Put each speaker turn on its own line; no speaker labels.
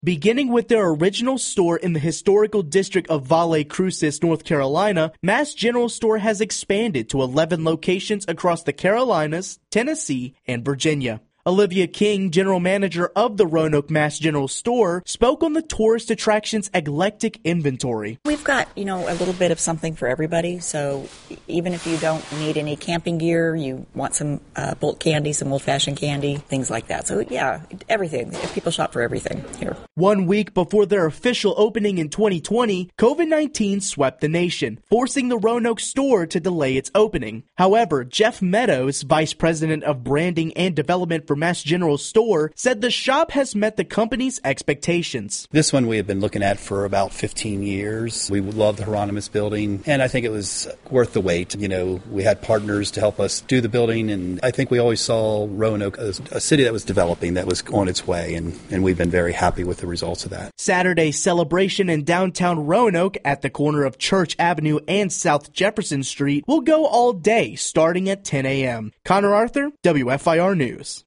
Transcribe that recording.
Beginning with their original store in the historical district of Valle Crucis, North Carolina, Mass General Store has expanded to 11 locations across the Carolinas, Tennessee, and Virginia. Olivia King, general manager of the Roanoke Mass General Store, spoke on the tourist attraction's eclectic inventory.
We've got, a little bit of something for everybody. So even if you don't need any camping gear, you want some bulk candy, some old-fashioned candy, things like that. So yeah, everything. People shop for everything here.
1 week before their official opening in 2020, COVID-19 swept the nation, forcing the Roanoke store to delay its opening. However, Jeff Meadows, vice president of branding and development for Mass General Store, said the shop has met the company's expectations.
This one we have been looking at for about 15 years. We love the Hieronymus building, and I think it was worth the wait. We had partners to help us do the building, and I think we always saw Roanoke as a city that was developing, that was on its way, and we've been very happy with the results of that.
Saturday's celebration in downtown Roanoke at the corner of Church Avenue and South Jefferson Street will go all day starting at 10 a.m. Connor Arthur, WFIR News.